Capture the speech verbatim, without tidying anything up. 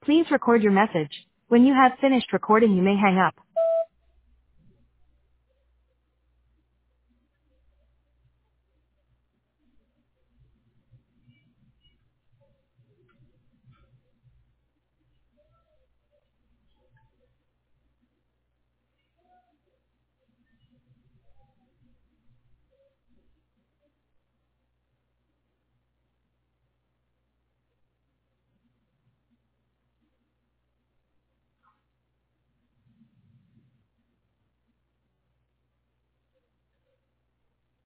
Please record your message. When you have finished recording, you may hang up.